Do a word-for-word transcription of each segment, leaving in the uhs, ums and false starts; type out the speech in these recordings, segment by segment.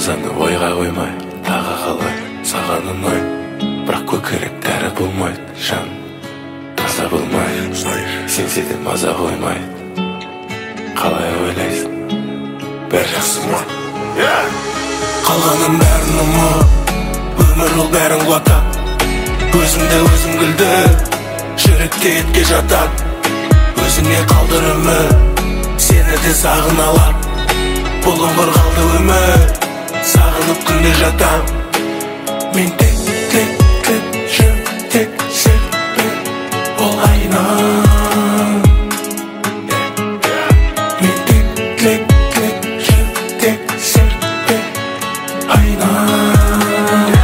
мазаны ойға қоймай, тағы қалай саған ұнай. Бірақ көкірек дәрі болмайды, жан таза болмайды. Сенсе де маза қоймайды. Қалай ойлайсың, бәрі жақсы ма? Қалғанын бәрін ұмыт, өмір ол бәрін құлатады. Өзіңде өзің күлді, жүректе етке жатады. Өзіңе қалдыр үміт, сені де сағын алады. Бұлыңғыр қалды өмір, сағынып күнде жатам. Мен тек, тек, тек, жүрек серпе ол айнам. Мен тек, тек, тек, жүрек серпе айнам.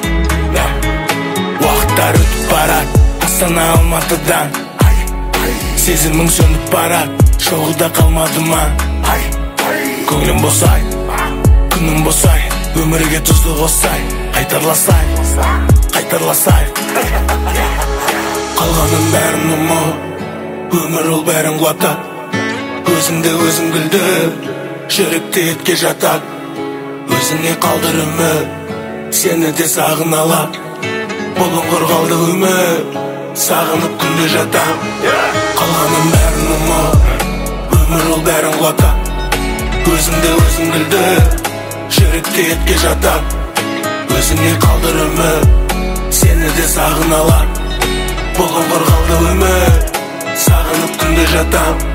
Уақыттар өтіп барады, Астана Алматыдан. Сезімің сөніп барады, жоғы да қалмады ма? Көңілім босай, күнім босай, өмірге тұзды қосай. Қайтарласай, қайтарласай. Қалғанын бәрін ұмыт, өмір ол бәрін құлатады. Өзіңде өзің күлді, жүректе етке жатады. Өзіңе қалдыр үміт, сені де сағын алады. Бұлыңғыр қалды өмір, сағынып күнде жатам. Қалғанын бәрін ұмыт, өмір ол бәрін құлатады. Өзіңде өзің күлді, жүректе етке жатады. Өзіңе қалдыр үміт, сені де сағын алады. Бұлыңғыр қалды өмір, сағынып күнде жатам.